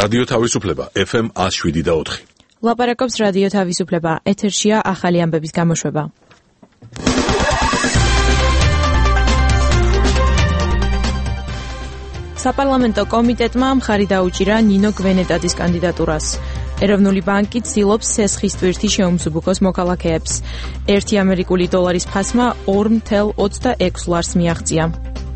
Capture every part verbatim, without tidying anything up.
რადიო თავისუფლება ეფ ემ one oh seven და four. ლაპარაკობს რადიო თავისუფლება, ეთერშია ახალი ამბების გამოშვება. საპარლამენტო კომიტეტმა მხარი დაუჭირა ნინო გვენეტაძის კანდიდატურას. ეროვნული ბანკი ცდილობს სესხის ტვირთი შეუმსუბუქოს მოქალაქეებს. ერთი ამერიკული დოლარის ფასმა two point twenty-six ლარს მიაღწია.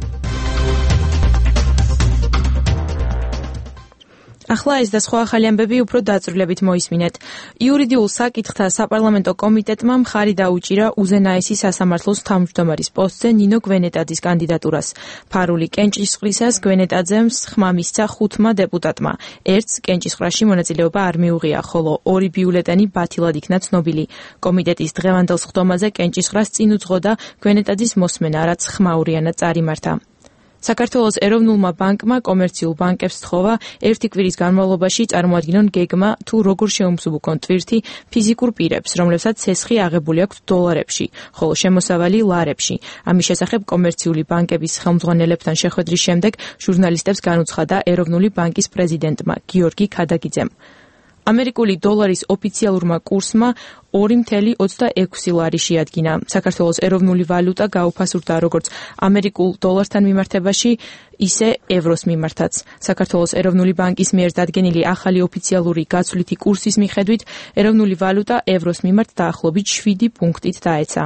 ახლა ეს და სხვა ახალი ამბები უფრო დაწვრილებით მოისმინეთ. იურიდიულ საკითხთა საპარლამენტო კომიტეტმა მხარი დაუჭირა უზენაესი სასამართლოს თავმჯდომარის პოსტზე ნინო გვენეტაძის კანდიდატურას. ფარული კენჭისყრისას გვენეტაძემ ხმა მისცა ხუთმა დეპუტატმა. ერთს კენჭისყრაში მონაწილეობა არ მიუღია, ხოლო ორი ბიულეტენი ბათილად იქნა ცნობილი. კომიტეტის დღევანდელ სხდომაზე კენჭისყრას წინ უძღოდა გვენეტაძის მოსმენა, რაც ხმაურიანად წარიმართა. საქართველოს ეროვნულმა ბანკმა კომერციულ ბანკებს სთხოვა ერთი კვირის განმავლობაში წარმოადგინონ გეგმა თუ როგორ შეუმსუბუქონ ტვირთი ფიზიკურ პირებს, რომლებსაც სესხი აღებული აქვთ დოლარებში, ხოლო შემოსავალი ლარებში. ამის შესახებ კომერციული ბანკების ხელმძღვანელებთან შეხვედრის შემდეგ ჟურნალისტებს განუცხადა ეროვნული ბანკის პრეზიდენტმა გიორგი ქადაგიძემ. ამერიკული დოლარის ოფიციალურმა კურსმა two point twenty-six ლარი შეადგინა. საქართველოს ეროვნული ვალუტა გაუფასურდა როგორც ამერიკულ დოლართან მიმართებაში, ისე ევროს მიმართაც. საქართველოს ეროვნული ბანკის მიერ დადგენილი ახალი ოფიციალური გაცვლითი კურსის მიხედვით, ეროვნული ვალუტა ევროს მიმართ დაახლოებით seven პუნქტით დაეცა.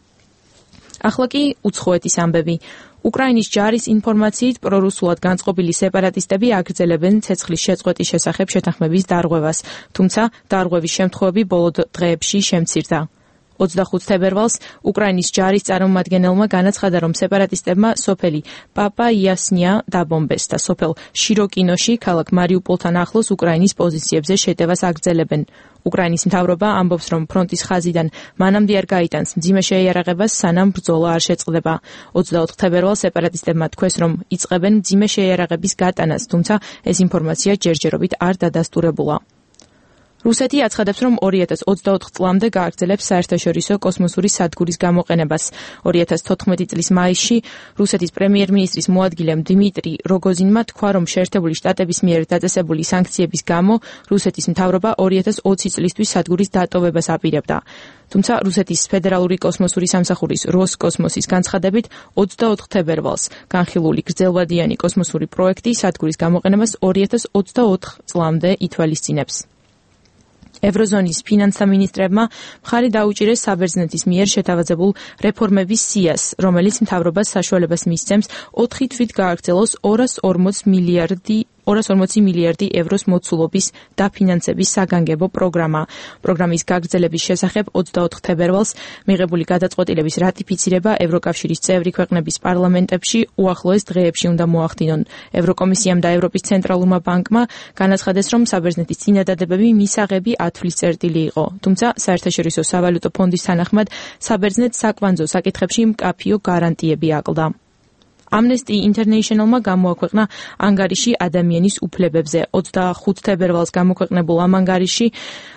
ახლა კი უცხოეთის ამბები. უკრაინის ჯარის ინფორმაციით პრორუსულად განწყობილი სეპარატისტები აგრძელებენ ცეცხლის შეწყვეტის შესახებ შეთანხმების დარღვევას, თუმცა დარღვევის შემთხვევები ბოლო დღეებში შემცირდა. twenty-five თებერვალს უკრაინის ჯარის წარმომადგენელმა განაცხადა, რომ სეპარატისტებმა სოფელი პაპა-იასნია დაბომბეს და სოფელ შიროკინოში, ქალაქ მარიუპოლთან ახლოს უკრაინის პოზიციებზე შეტევას აგრძელებენ. უკრაინის მთავრობა ამბობს, რომ ფრონტის ხაზიდან მანამდე არ გაიტანს მძიმე შეიარაღებას, სანამ ბრძოლა არ შეწყდება. twenty-four თებერვალს სეპარატისტებმა თქვეს, რომ იწყებენ მძიმე შეიარაღების გატანას, თუმცა ეს ინფორმაცია ჯერჯერობით არ დადასტურებულა. რუსეთი აცხადებს, რომ two thousand twenty-four წლამდე გააგრძელებს საერთაშორისო კოსმოსური სადგურის გამოყენებას. two thousand fourteen წლის მაისში რუსეთის პრემიერ-მინისტრის მოადგილემ დიმიტრი როგოზინმა თქვა, რომ შეერთებული შტატების მიერ დაწესებული სანქციების გამო რუსეთის მთავრობა two thousand twenty წლისთვის სადგურის დატოვებას აპირებდა. თუმცა რუსეთის ფედერალური კოსმოსური სამსახურის როსკოსმოსის განცხადებით twenty-four თებერვალს განხილული გრძელვადიანი კოსმოსური პროექტი სადგურის გამოყენებას two thousand twenty-four წლამდე ითვალისწინებს. ევროზონის ფინანსთა მინისტრებმა მხარი დაუჭირეს საბერძნეთის მიერ შეთავაზებულ რეფორმების სიას, რომელიც მთავრობას საშუალებას მისცემს ოთხი თვით გააგრძელოს two hundred forty მილიარდი two hundred forty მილიარდი ევროს მოცულობის დაფინანსების საგანგებო პროგრამა. პროგრამის გაგრძელების შესახებ twenty-four თებერვალს მიღებული გადაწყვეტილების რატიფიცირება ევროკავშირის წევრი ქვეყნების პარლამენტებში უახლოეს დღეებში უნდა მოახდინონ. ევროკომისიამ და ევროპის ცენტრალურმა ბანკმა განაცხადეს, რომ საბერძნეთის წინადადებები მისაღები ათვლის წერტილი იყო. თუმცა საერთაშორისო სავალუტო ფონდის თანახმად საბერძნეთს საკვანძო საკითხებში მკაფიო გარანტიები აკლდა. Amnesty International-მა გამოაქვეყნა ანგარიში ადამიანის უფლებებზე. twenty-five თებერვალს გამოქვეყნებულ ამ ანგარიში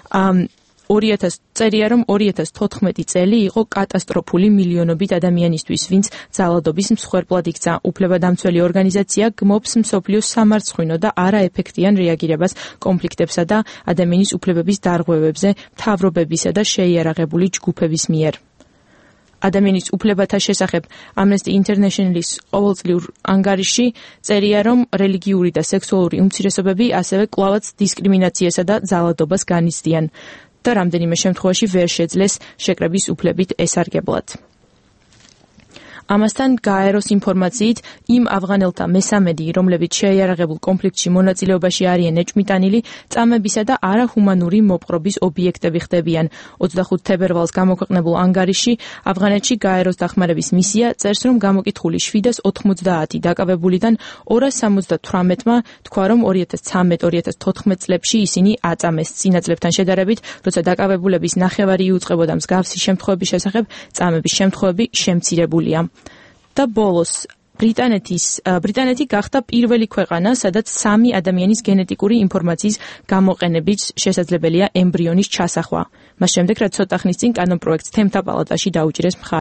წერია, რომ two thousand fourteen წელი იყო კატასტროფული მილიონობით ადამიანისთვის, ვინც ძალადობის მსხვერპლად იქცა. უფლებადამცველი ორგანიზაცია გმობს მსოფლიოს სამარცხვინო და არაეფექტიან რეაგირებას კონფლიქტებსა და ადამიანის უფლებების დარღვევებზე მთავრობებისა და შეიარაღებული ჯგუფების მიერ. ადამიანის უფლებათა შესახებ Amnesty International-ის ყოველწლიურ ანგარიში წერია, რომ რელიგიური და სექსუალური უმცირესობები ასევე კვლავაც დისკრიმინაციასა და ძალადობას განიცდიან და რამდენიმე შემთხვევაში ვერ შეძლეს შეკრების უფლებით ესარგებლად. ამასთან გაეროს ინფორმაციით იმ ავღანელთა მესამედი, რომლებიც შეიარაღებულ კონფლიქტში მონაწილეობაში არიან ეჭვმიტანილი, წამებისა და არაჰუმანური მოპყრობის ობიექტები ხდებიან. twenty-five თებერვალს გამოქვეყნებულ ანგარიში ავღანეთში გაეროს დახმარების მისია წერს, რომ გამოკითხული seven ninety დაკავებულიდან two hundred seventy-eight-მა თქვა, რომ two thousand thirteen two thousand fourteen წლებში ისინი აწამეს. წინა წლებთან შედარებით, როცა დაკავებულების ნახევარი იუწყებოდა მსგავსი შემთხვევების შესახებ, წამების შემთხვევები შემცირებულია. და ბოლოს ბრიტანეთის ბრიტანეთი გახდა პირველი ქვეყანა, სადაც სამი ადამიანის გენეტიკური ინფორმაციის გამოყენებით შესაძლებელია ემბრიონის ჩასახვა. მას შემდეგ, რაც ცოტა ხნის წინ კანონპროექტს თემთა პალატაში დაუჭირეს მხარი.